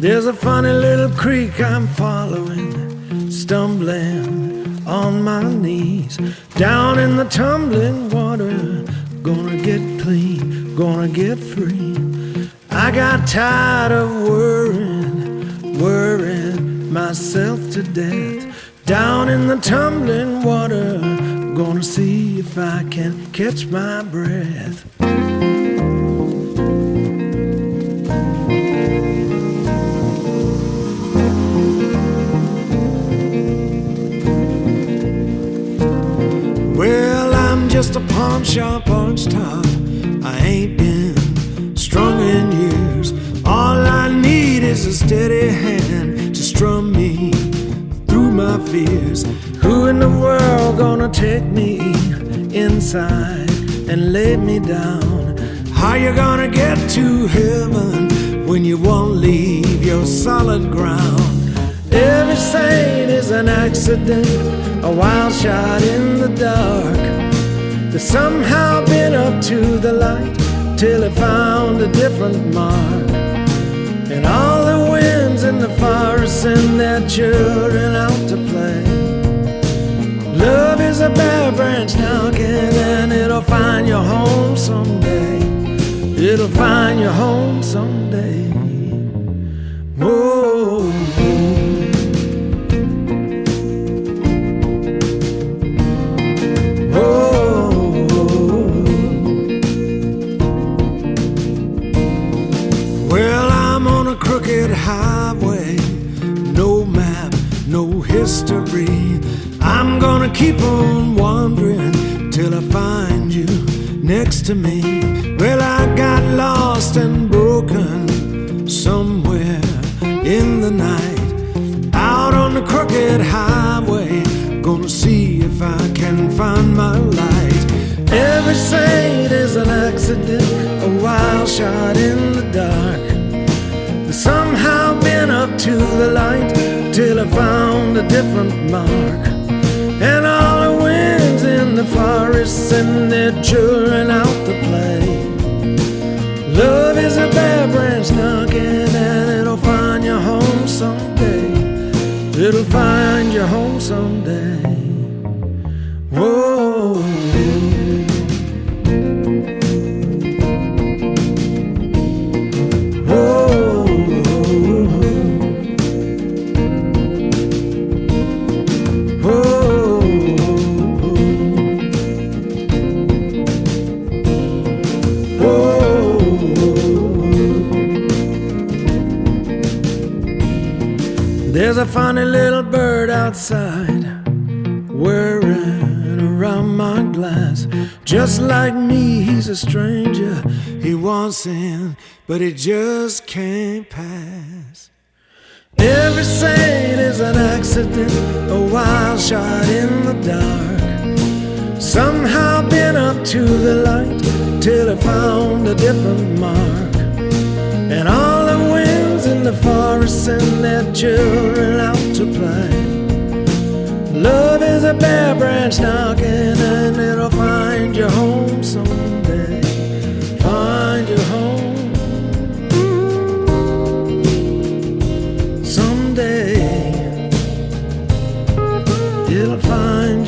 There's a funny little creek I'm following, stumbling on my knees, down in the tumbling water. Gonna get clean, gonna get free. I got tired of worrying myself to death. Down in the tumbling water, gonna see if I can catch my breath. Well, I'm just a pawn shop orange top. I ain't been strung in years. All I need is a steady hand to strum me through my fears. Who in the world gonna take me inside and lay me down? How you gonna get to heaven when you won't leave your solid ground? Every saint is an accident, a wild shot in the dark, that's somehow been up to the light till it found a different mark. And all the winds in the forest send their children out to play. Love is a bare branch knocking, and it'll find your home someday. It'll find your home someday. Whoa. Crooked highway, no map, no history. I'm gonna keep on wandering till I find you next to me. Well, I got lost and broken somewhere in the night, out on the crooked highway, gonna see if I can find my light. Every saint is an accident, a wild shot in the dark, somehow been up to the light till I found a different mark. And all the winds in the forest send their children out to play. Love is a bare branch knocking, and it'll find your home someday. It'll find your home someday. Whoa. There's a funny little bird outside, whirring around my glass. Just like me, he's a stranger. He wants in, but he just can't pass. Every saint is an accident, a wild shot in the dark, somehow been up to the light till he found a different mark. And all the winds in the forest send their children out to play. Love is a bare branch knocking, and it'll find your home someday. Find your home someday. It'll find